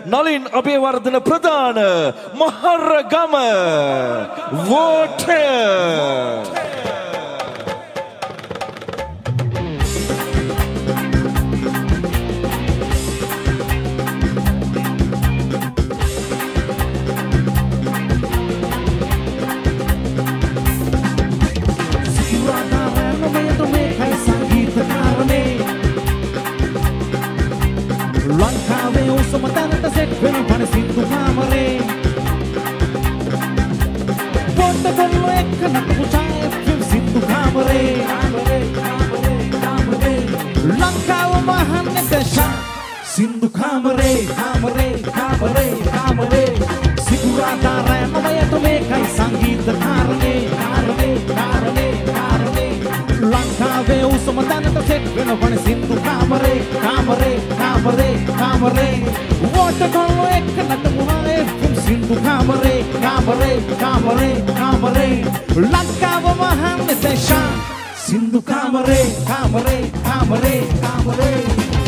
නලින් අබේවර්ධන ප්‍රධාන මහරගම වෝටර් ලංකාවේ උසම තැනට සෙට් වෙන පණ සින්දු කාමරේ පොඩ්ඩ කොල්ලෝ එක්ක නටපු ඡායෆිල්ම් සින්දු කාමරේ ලංකාව මහන්නේ දේශා සින්දු කාමරේ කාමරේ කාමරේ කාමරේ සිකුරාදා රෑ නොමයට මේකයි සංගීත කාරණේ කාරණේ කාරණේ කාරණේ ලංකාවේ උසම තැනට සෙට් වෙන පණ සින්දු කාමරේ කාමරේ කාමරේ කාමරේ වෝටර් කොල්ලෝ එක්ක නටපු ඡායෆිල්ම් සින්දු කාමරේ කාමරේ කාමරේ කාමරේ ලංකාව මහන්නේ දේශා සින්දු කාමරේ කාමරේ කාමරේ කාමරේ